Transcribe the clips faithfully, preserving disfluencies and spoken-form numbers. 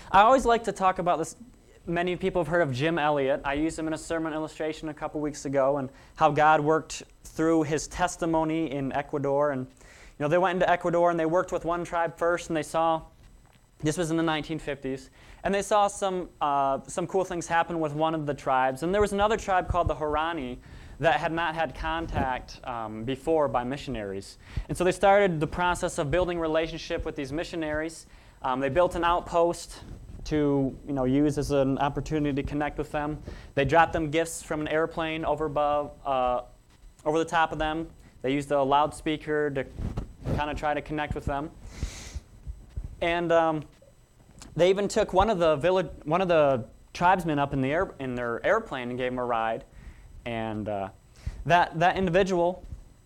I always like to talk about this. Many people have heard of Jim Elliot. I used him in a sermon illustration a couple weeks ago, and how God worked through his testimony in Ecuador. And you know, they went into Ecuador and they worked with one tribe first, and they saw, this was in the nineteen fifties, and they saw some uh, some cool things happen with one of the tribes. And there was another tribe called the Huaorani that had not had contact um, before by missionaries. And so they started the process of building relationship with these missionaries. Um, they built an outpost to you know, use as an opportunity to connect with them. They dropped them gifts from an airplane over above, uh, over the top of them. They used a loudspeaker to kind of try to connect with them. And um, they even took one of the village, one of the tribesmen up in the air, in their airplane and gave him a ride. And uh, that that individual,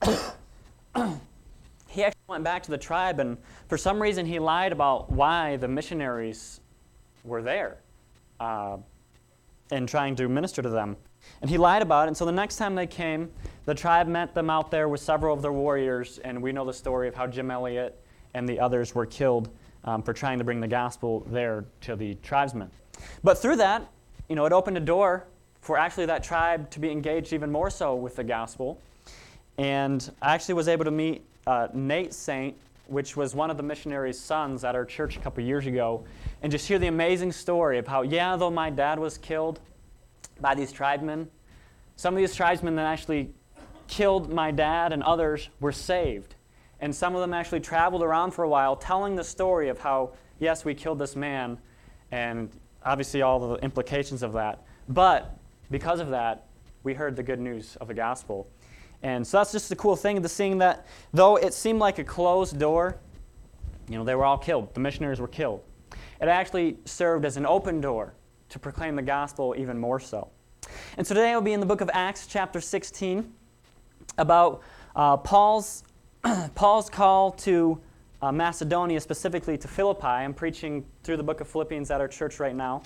he actually went back to the tribe, and for some reason he lied about why the missionaries were there uh, and trying to minister to them. And he lied about it, and so the next time they came, the tribe met them out there with several of their warriors, and we know the story of how Jim Elliot and the others were killed um, for trying to bring the gospel there to the tribesmen. But through that, you know, it opened a door for actually that tribe to be engaged even more so with the gospel. And I actually was able to meet uh, Nate Saint, which was one of the missionaries' sons at our church a couple years ago, and just hear the amazing story of how, yeah, though my dad was killed by these tribesmen, some of these tribesmen that actually killed my dad and others were saved. And some of them actually traveled around for a while telling the story of how, yes, we killed this man, and obviously all the implications of that. But because of that, we heard the good news of the gospel. And so that's just the cool thing, the seeing that though it seemed like a closed door, you know, they were all killed. The missionaries were killed. It actually served as an open door to proclaim the gospel even more so. And so today we'll be in the book of Acts chapter sixteen about uh, Paul's, Paul's call to uh, Macedonia, specifically to Philippi. I'm preaching through the book of Philippians at our church right now.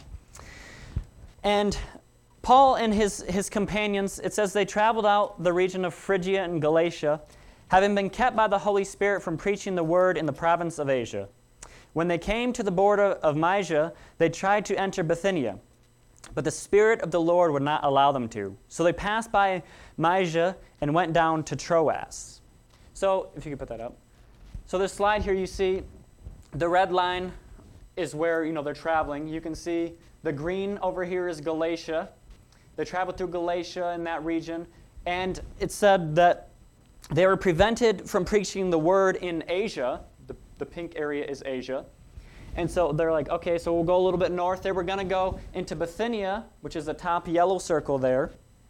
And Paul and his, his companions, it says they traveled out the region of Phrygia and Galatia, having been kept by the Holy Spirit from preaching the word in the province of Asia. When they came to the border of Mysia, they tried to enter Bithynia, but the Spirit of the Lord would not allow them to. So they passed by Mysia and went down to Troas. So, if you could put that up. So this slide here, you see the red line is where, you know, they're traveling. You can see the green over here is Galatia. They traveled through Galatia in that region, and it said that they were prevented from preaching the word in Asia. The, the pink area is Asia. And so they're like, okay, so we'll go a little bit north. They were going to go into Bithynia, which is the top yellow circle there.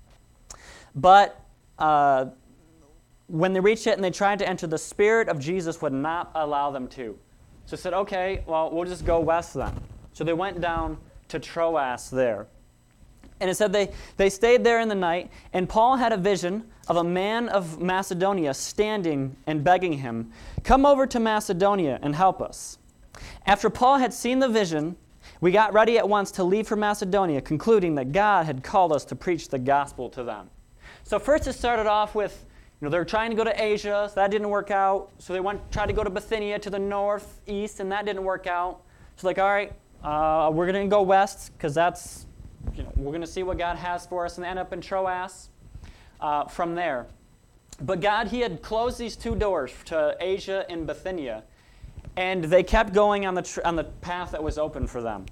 But uh, when they reached it and they tried to enter, the Spirit of Jesus would not allow them to. So they said, okay, well, we'll just go west then. So they went down to Troas there. And it said they, they stayed there in the night, and Paul had a vision of a man of Macedonia standing and begging him, "Come over to Macedonia and help us." After Paul had seen the vision, we got ready at once to leave for Macedonia, concluding that God had called us to preach the gospel to them. So first it started off with, you know, they were trying to go to Asia, so that didn't work out. So they went tried to go to Bithynia to the northeast, and that didn't work out. So like, all right, uh, we're going to go west, because that's, you know, we're going to see what God has for us, and end up in Troas uh, from there. But God, He had closed these two doors to Asia and Bithynia, and they kept going on the tr- on the path that was open for them.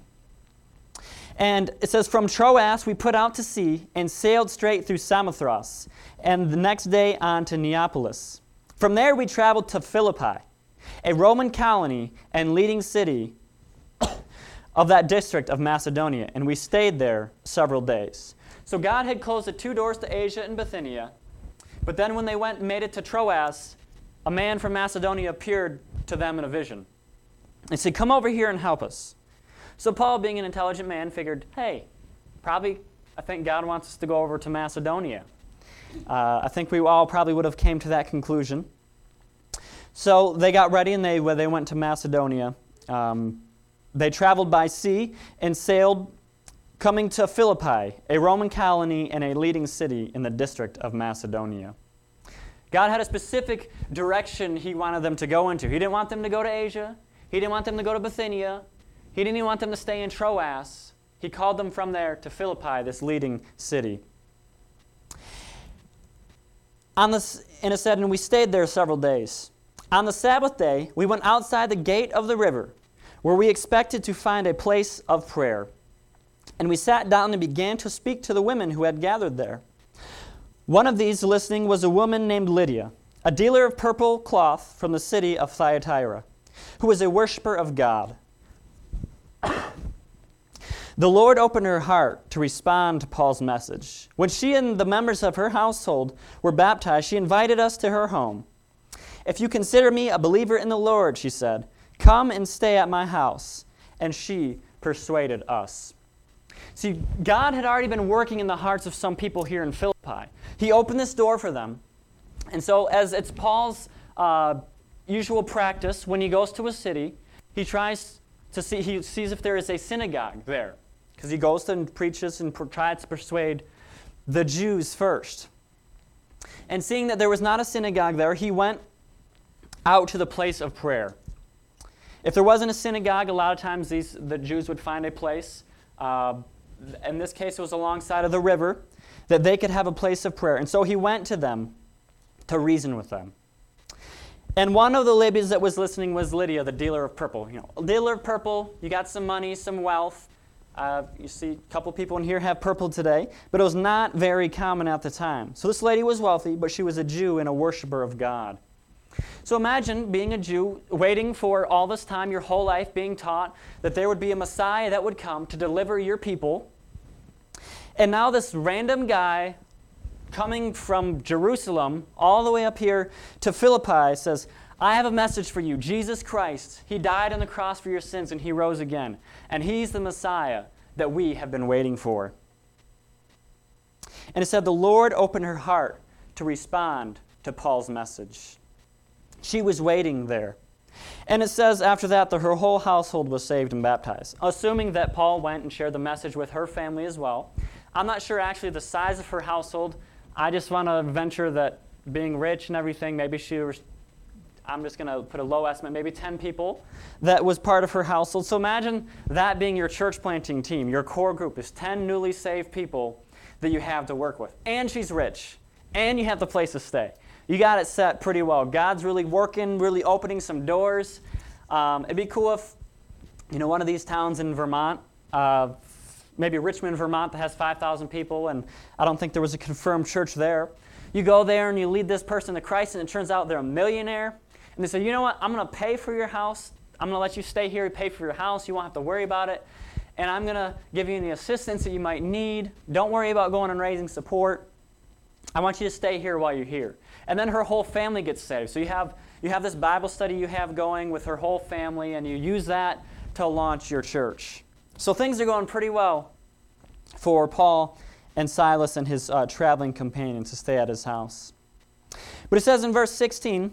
And it says, from Troas we put out to sea and sailed straight through Samothrace, and the next day on to Neapolis. From there we traveled to Philippi, a Roman colony and leading city of that district of Macedonia, and we stayed there several days. So God had closed the two doors to Asia and Bithynia, but then when they went and made it to Troas, a man from Macedonia appeared to them in a vision. He said, "Come over here and help us." So Paul, being an intelligent man, figured, hey, probably, I think God wants us to go over to Macedonia. Uh, I think we all probably would have came to that conclusion. So they got ready, and they, when they went to Macedonia, um, they traveled by sea and sailed, coming to Philippi, a Roman colony and a leading city in the district of Macedonia. God had a specific direction He wanted them to go into. He didn't want them to go to Asia. He didn't want them to go to Bithynia. He didn't even want them to stay in Troas. He called them from there to Philippi, this leading city. On this, and it said, and we stayed there several days. On the Sabbath day, we went outside the gate of the river, where we expected to find a place of prayer. And we sat down and began to speak to the women who had gathered there. One of these listening was a woman named Lydia, a dealer of purple cloth from the city of Thyatira, who was a worshiper of God. The Lord opened her heart to respond to Paul's message. When she and the members of her household were baptized, she invited us to her home. "If you consider me a believer in the Lord," she said, "come and stay at my house." And she persuaded us. See, God had already been working in the hearts of some people here in Philippi. He opened this door for them. And so as it's Paul's uh, usual practice, when he goes to a city, he tries to see, he sees if there is a synagogue there. Because he goes and preaches and pr- tries to persuade the Jews first. And seeing that there was not a synagogue there, he went out to the place of prayer. If there wasn't a synagogue, a lot of times these the Jews would find a place. Uh, in this case, it was alongside of the river, that they could have a place of prayer. And so he went to them to reason with them. And one of the ladies that was listening was Lydia, the dealer of purple. You know, a dealer of purple, you got some money, some wealth. Uh, you see a couple people in here have purple today, but it was not very common at the time. So this lady was wealthy, but she was a Jew and a worshiper of God. So imagine being a Jew, waiting for all this time, your whole life being taught that there would be a Messiah that would come to deliver your people. And now this random guy coming from Jerusalem all the way up here to Philippi says, "I have a message for you. Jesus Christ, He died on the cross for your sins and He rose again. And He's the Messiah that we have been waiting for." And it said the Lord opened her heart to respond to Paul's message. She was waiting there. And it says after that that her whole household was saved and baptized, assuming that Paul went and shared the message with her family as well. I'm not sure actually the size of her household. I just want to venture that being rich and everything, maybe she was, I'm just going to put a low estimate, maybe ten people that was part of her household. So imagine that being your church planting team. Your core group is ten newly saved people that you have to work with. And she's rich. And you have the place to stay. You got it set pretty well. God's really working, really opening some doors. Um, it'd be cool if, you know, one of these towns in Vermont, uh, maybe Richmond, Vermont, that has five thousand people, and I don't think there was a confirmed church there. You go there and you lead this person to Christ, and it turns out they're a millionaire. And they say, "You know what? I'm going to pay for your house. I'm going to let you stay here, pay for your house. You won't have to worry about it. And I'm going to give you any assistance that you might need. Don't worry about going and raising support. I want you to stay here while you're here." And then her whole family gets saved. So you have you have this Bible study you have going with her whole family, and you use that to launch your church. So things are going pretty well for Paul and Silas and his uh, traveling companions to stay at his house. But it says in verse sixteen,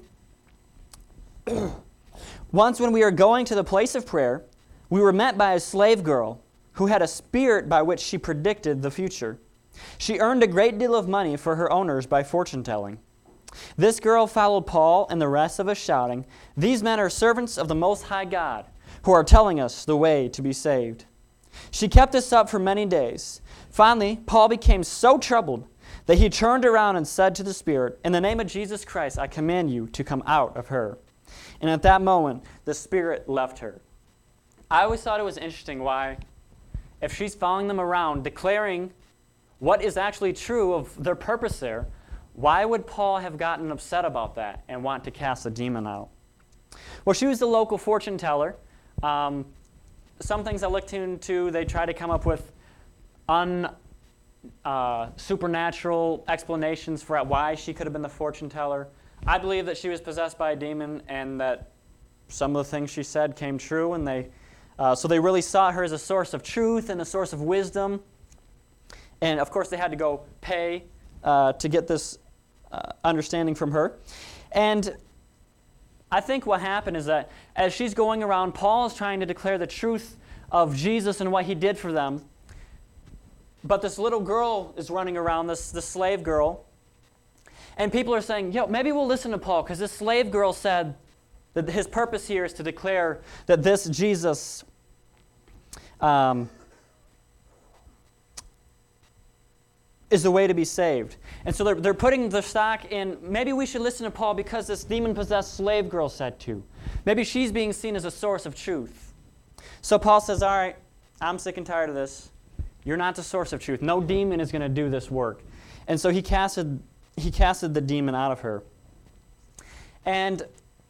"Once when we were going to the place of prayer, we were met by a slave girl who had a spirit by which she predicted the future. She earned a great deal of money for her owners by fortune-telling. This girl followed Paul and the rest of us, shouting, 'These men are servants of the Most High God, who are telling us the way to be saved.' She kept this up for many days. Finally, Paul became so troubled that he turned around and said to the spirit, 'In the name of Jesus Christ, I command you to come out of her.' And at that moment, the spirit left her." I always thought it was interesting why, if she's following them around, declaring what is actually true of their purpose there, why would Paul have gotten upset about that and want to cast the demon out? Well, she was the local fortune teller. Um, some things I looked into, they try to come up with un, uh, supernatural explanations for why she could have been the fortune teller. I believe that she was possessed by a demon and that some of the things she said came true, and they uh, so they really saw her as a source of truth and a source of wisdom. And of course, they had to go pay uh, to get this uh, understanding from her. And I think what happened is that as she's going around, Paul is trying to declare the truth of Jesus and what he did for them. But this little girl is running around, this, this slave girl. And people are saying, yo, maybe we'll listen to Paul, because this slave girl said that his purpose here is to declare that this Jesus um, is the way to be saved. And so they're, they're putting the stock in, maybe we should listen to Paul because this demon-possessed slave girl said to. Maybe she's being seen as a source of truth. So Paul says, all right, I'm sick and tired of this. You're not the source of truth. No demon is going to do this work. And so he casted, he casted the demon out of her. And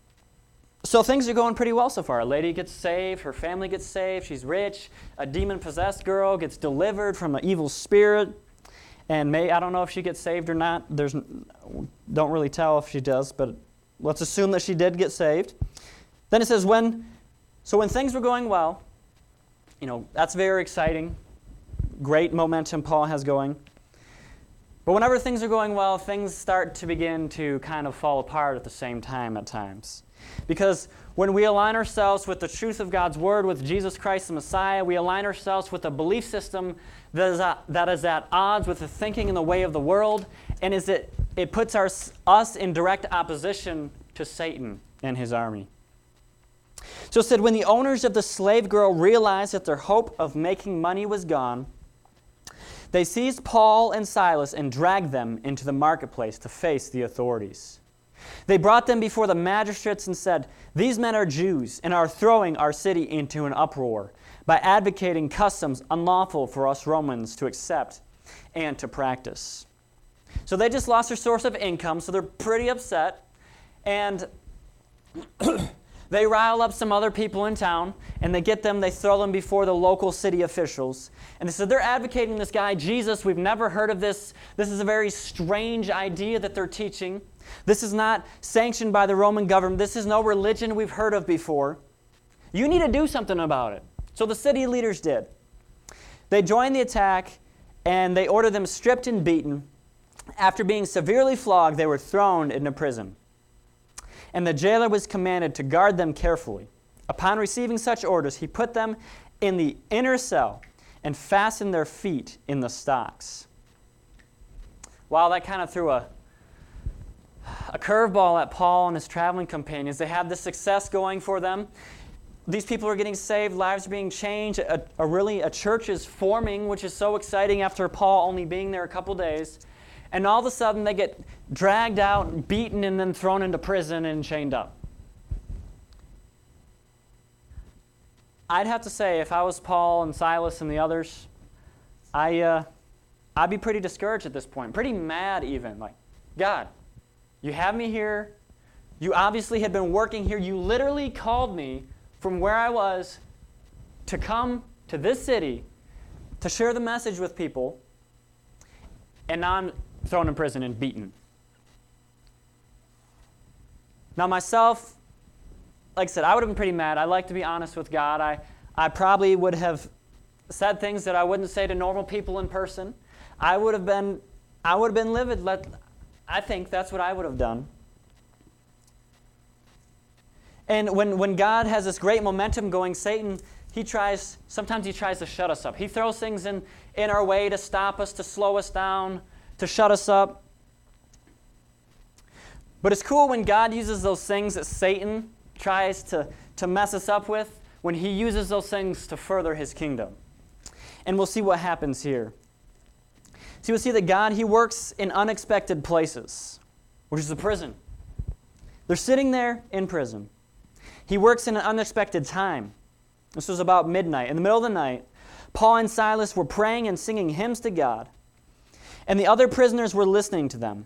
so things are going pretty well so far. A lady gets saved. Her family gets saved. She's rich. A demon-possessed girl gets delivered from an evil spirit. And may I don't know if she gets saved or not. There's don't really tell if she does, but let's assume that she did get saved. Then it says when, so when things were going well, you know, that's very exciting. Great momentum Paul has going. But whenever things are going well, things start to begin to kind of fall apart at the same time at times. Because when we align ourselves with the truth of God's Word, with Jesus Christ the Messiah, we align ourselves with a belief system that is at, that is at odds with the thinking and the way of the world, and is it, it puts our, us in direct opposition to Satan and his army. So it said, when the owners of the slave girl realized that their hope of making money was gone, they seized Paul and Silas and dragged them into the marketplace to face the authorities. They brought them before the magistrates and said, "These men are Jews and are throwing our city into an uproar by advocating customs unlawful for us Romans to accept and to practice." So they just lost their source of income, so they're pretty upset. And they rile up some other people in town, and they get them, they throw them before the local city officials. And they said, they're advocating this guy, Jesus. We've never heard of this. This is a very strange idea that they're teaching. This is not sanctioned by the Roman government. This is no religion we've heard of before. You need to do something about it. So the city leaders did. They joined the attack, and they ordered them stripped and beaten. After being severely flogged, they were thrown into prison. And the jailer was commanded to guard them carefully. Upon receiving such orders, he put them in the inner cell and fastened their feet in the stocks. Wow, that kind of threw a, a curveball at Paul and his traveling companions. They had this success going for them. These people are getting saved, lives are being changed. A, a really, a church is forming, which is so exciting after Paul only being there a couple days. And all of a sudden, they get dragged out, and beaten, and then thrown into prison and chained up. I'd have to say, if I was Paul and Silas and the others, I, uh, I'd be pretty discouraged at this point, pretty mad even. Like, God, you have me here. You obviously had been working here. You literally called me from where I was to come to this city to share the message with people, and now I'm thrown in prison and beaten. Now myself, like I said, I would have been pretty mad. I like to be honest with God. I, I probably would have said things that I wouldn't say to normal people in person. I would have been, I would have been livid. Let, I think that's what I would have done. And when, when God has this great momentum going, Satan, he tries, sometimes he tries to shut us up. He throws things in, in our way to stop us, to slow us down, to shut us up. But it's cool when God uses those things that Satan tries to, to mess us up with, when he uses those things to further his kingdom. And we'll see what happens here. So we'll see that God, he works in unexpected places, which is the prison. They're sitting there in prison. He works in an unexpected time. This was about midnight. In the middle of the night, Paul and Silas were praying and singing hymns to God, and the other prisoners were listening to them.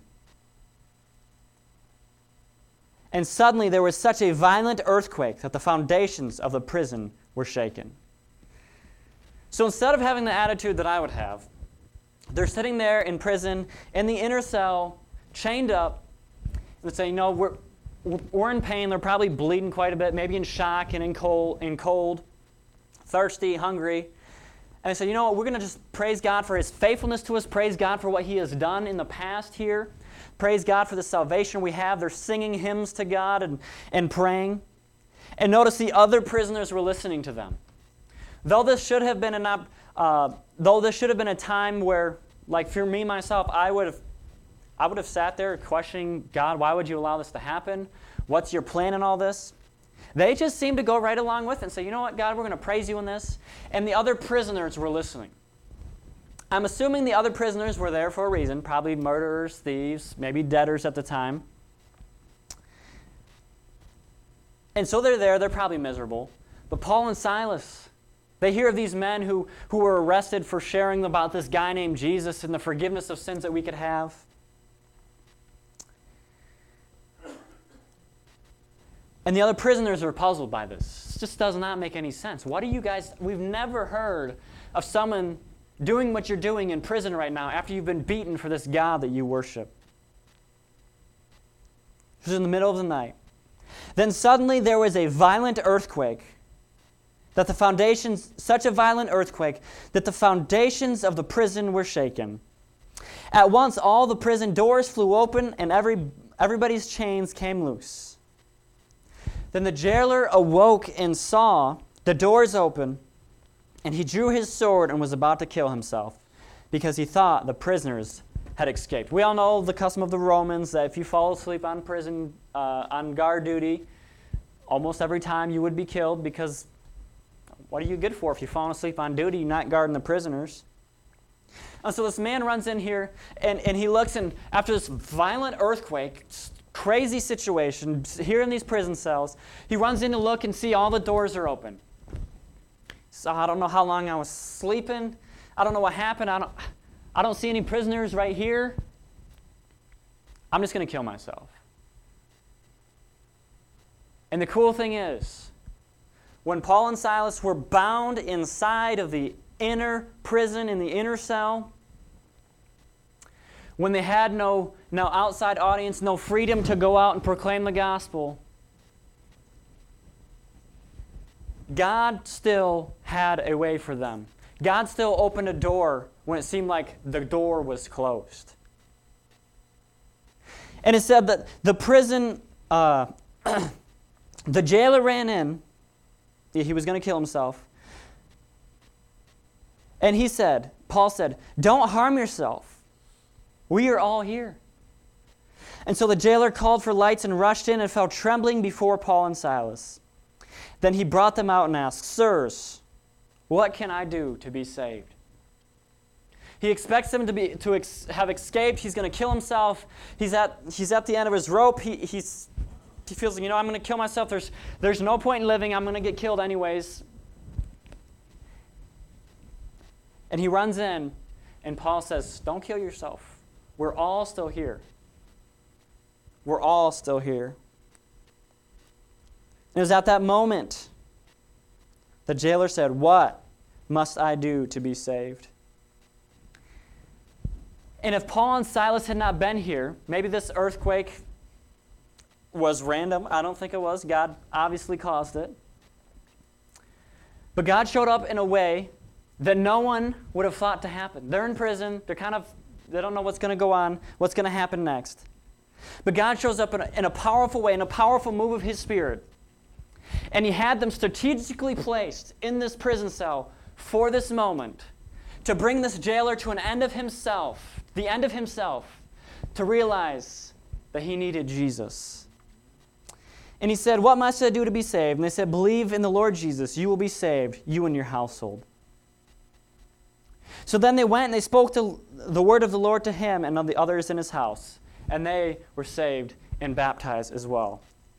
And suddenly there was such a violent earthquake that the foundations of the prison were shaken. So instead of having the attitude that I would have, they're sitting there in prison, in the inner cell, chained up, and they say, you know, we're, we're in pain. They're probably bleeding quite a bit, maybe in shock and in cold, in cold, thirsty, hungry. And they said, you know what, we're going to just praise God for his faithfulness to us, praise God for what he has done in the past here, praise God for the salvation we have. They're singing hymns to God and, and praying. And notice the other prisoners were listening to them. Though this should have been an, uh, though this should have been a time where, like for me, myself, I would have I would have sat there questioning, God, why would you allow this to happen? What's your plan in all this? They just seemed to go right along with it and say, you know what, God, we're going to praise you in this. And the other prisoners were listening. I'm assuming the other prisoners were there for a reason, probably murderers, thieves, maybe debtors at the time. And so they're there, they're probably miserable. But Paul and Silas, they hear of these men who, who were arrested for sharing about this guy named Jesus and the forgiveness of sins that we could have. And the other prisoners are puzzled by this. This just does not make any sense. What do you guys, we've never heard of someone doing what you're doing in prison right now after you've been beaten for this God that you worship. It was in the middle of the night. Then suddenly there was a violent earthquake, that the foundations, such a violent earthquake, that the foundations of the prison were shaken. At once all the prison doors flew open and every everybody's chains came loose. Then the jailer awoke and saw the doors open, and he drew his sword and was about to kill himself because he thought the prisoners had escaped. We all know the custom of the Romans that if you fall asleep on prison, uh, on guard duty, almost every time you would be killed because what are you good for if you've fallen asleep on duty, you're not guarding the prisoners? And so this man runs in here and, and he looks, and after this violent earthquake, crazy situation here in these prison cells, he runs in to look and see all the doors are open. So I don't know how long I was sleeping. I don't know what happened. I don't, I don't see any prisoners right here. I'm just going to kill myself. And the cool thing is, when Paul and Silas were bound inside of the inner prison, in the inner cell, when they had no, no outside audience, no freedom to go out and proclaim the gospel, God still had a way for them. God still opened a door when it seemed like the door was closed. And it said that the prison, uh, the jailer ran in. He was going to kill himself. And he said, Paul said, "Don't harm yourself. We are all here." And so the jailer called for lights and rushed in and fell trembling before Paul and Silas. Then he brought them out and asked, "Sirs, what can I do to be saved?" He expects them to be to ex, have escaped. He's going to kill himself. He's at he's at the end of his rope. He he's he feels like, you know, I'm going to kill myself. There's there's no point in living. I'm going to get killed anyways. And he runs in, and Paul says, "Don't kill yourself. We're all still here. We're all still here." It was at that moment the jailer said, "What must I do to be saved?" And if Paul and Silas had not been here, maybe this earthquake was random. I don't think it was. God obviously caused it. But God showed up in a way that no one would have thought to happen. They're in prison. They're kind of, they don't know what's going to go on, what's going to happen next. But God shows up in a, in a powerful way, in a powerful move of His Spirit. And He had them strategically placed in this prison cell for this moment to bring this jailer to an end of himself, the end of himself, to realize that he needed Jesus. And he said, "What must I do to be saved?" And they said, "Believe in the Lord Jesus. You will be saved, you and your household." So then they went and they spoke to the word of the Lord to him and of the others in his house. And they were saved and baptized as well.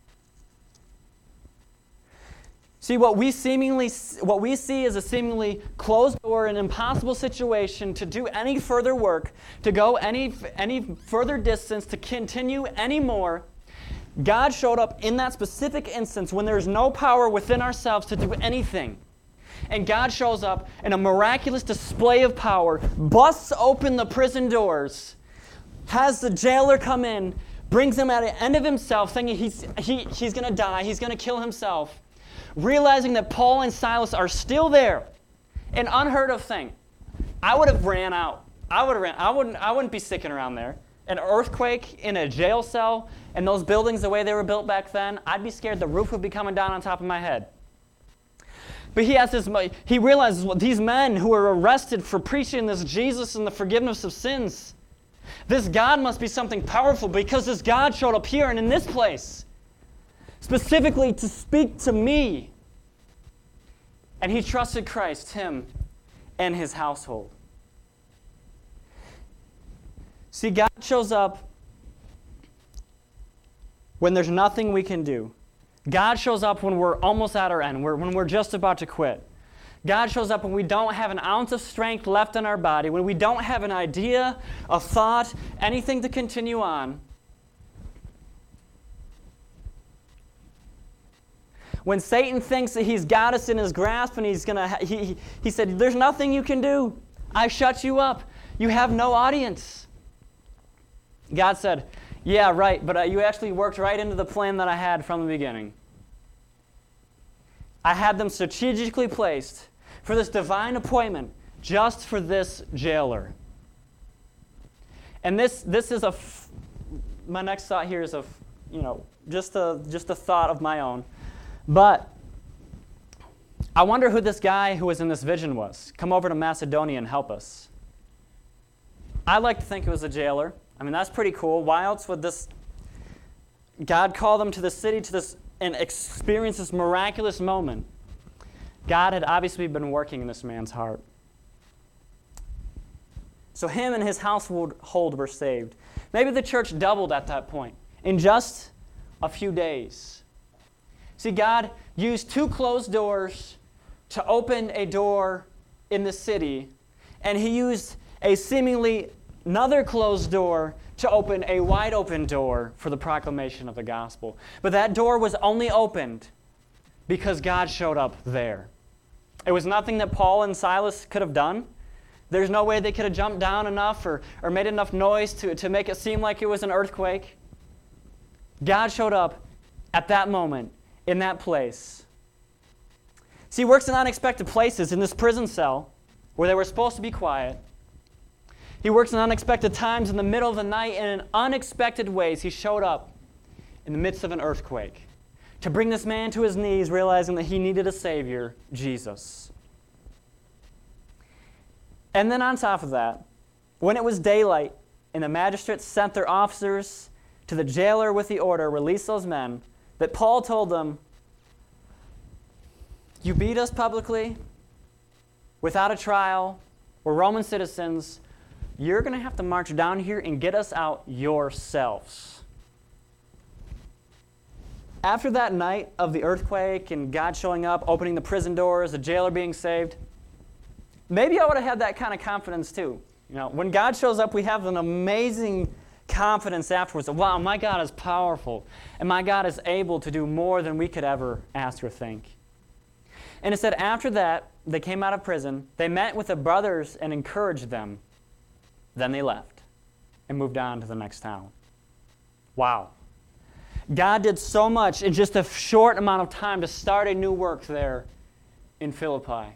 See, what we seemingly, what we see is a seemingly closed door, an impossible situation to do any further work, to go any, any further distance, to continue any more. God showed up in that specific instance when there's no power within ourselves to do anything. And God shows up in a miraculous display of power, busts open the prison doors, has the jailer come in, brings him at the end of himself, thinking he's, he, he's going to die, he's going to kill himself, realizing that Paul and Silas are still there. An unheard of thing. I would have ran out. I would have ran. I wouldn't, I wouldn't be sticking around there. An earthquake in a jail cell and those buildings the way they were built back then, I'd be scared the roof would be coming down on top of my head. But he has this, he realizes, well, these men who are arrested for preaching this Jesus and the forgiveness of sins, this God must be something powerful because this God showed up here and in this place. specifically to speak to me. And he trusted Christ, him, and his household. See, God shows up when there's nothing we can do. God shows up when we're almost at our end, when we're just about to quit. God shows up when we don't have an ounce of strength left in our body, when we don't have an idea, a thought, anything to continue on. When Satan thinks that he's got us in his grasp and he's gonna, ha- he, he, he said, there's nothing you can do. I shut you up. You have no audience. God said, yeah, right, but uh, you actually worked right into the plan that I had from the beginning. I had them strategically placed for this divine appointment just for this jailer. And this this is a, f- my next thought here is a, f- you know, just a, just a thought of my own. But I wonder who this guy who was in this vision was. Come over to Macedonia and help us. I like to think it was a jailer. I mean, that's pretty cool. Why else would this God call them to the city to this and experience this miraculous moment? God had obviously been working in this man's heart. So him and his household were saved. Maybe the church doubled at that point in just a few days. See, God used two closed doors to open a door in the city, and he used a seemingly another closed door to open a wide open door for the proclamation of the gospel. But that door was only opened because God showed up there. It was nothing that Paul and Silas could have done. There's no way they could have jumped down enough or, or made enough noise to, to make it seem like it was an earthquake. God showed up at that moment, in that place. See, he works in unexpected places. In this prison cell, where they were supposed to be quiet, he works in unexpected times in the middle of the night, and in unexpected ways he showed up in the midst of an earthquake to bring this man to his knees, realizing that he needed a Savior, Jesus. And then on top of that, when it was daylight and the magistrates sent their officers to the jailer with the order, release those men, that Paul told them, you beat us publicly, without a trial, we're Roman citizens, you're going to have to march down here and get us out yourselves. After that night of the earthquake and God showing up, opening the prison doors, the jailer being saved, maybe I would have had that kind of confidence too. You know, when God shows up, we have an amazing confidence afterwards that, wow, my God is powerful, and my God is able to do more than we could ever ask or think. And it said after that, they came out of prison, they met with the brothers and encouraged them. Then they left and moved on to the next town. Wow. God did so much in just a short amount of time to start a new work there in Philippi.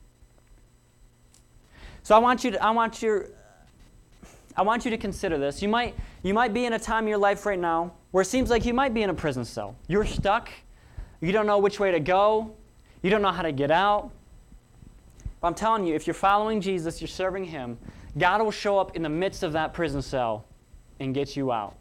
So I want you to, I want you, I want you to consider this. You might, you might be in a time in your life right now where it seems like you might be in a prison cell. You're stuck. You don't know which way to go. You don't know how to get out. But I'm telling you, if you're following Jesus, you're serving him, God will show up in the midst of that prison cell and get you out.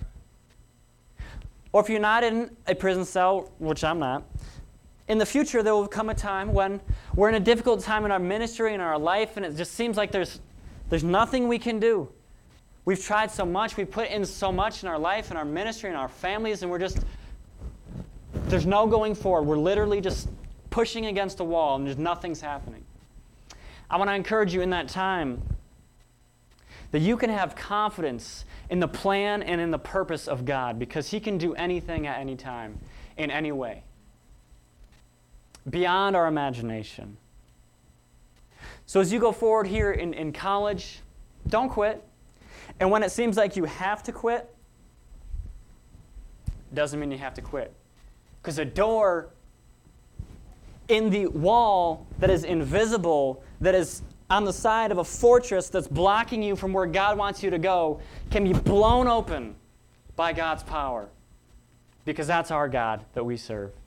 Or if you're not in a prison cell, which I'm not, in the future there will come a time when we're in a difficult time in our ministry and our life, and it just seems like there's there's nothing we can do. We've tried so much, we've put in so much in our life and our ministry and our families, and we're just, there's no going forward. We're literally just pushing against a wall and there's nothing's happening. I want to encourage you in that time that you can have confidence in the plan and in the purpose of God, because he can do anything at any time, in any way, beyond our imagination. So as you go forward here in, in college, don't quit. And when it seems like you have to quit, doesn't mean you have to quit. Because a door in the wall that is invisible, that is on the side of a fortress that's blocking you from where God wants you to go, can be blown open by God's power. Because that's our God that we serve.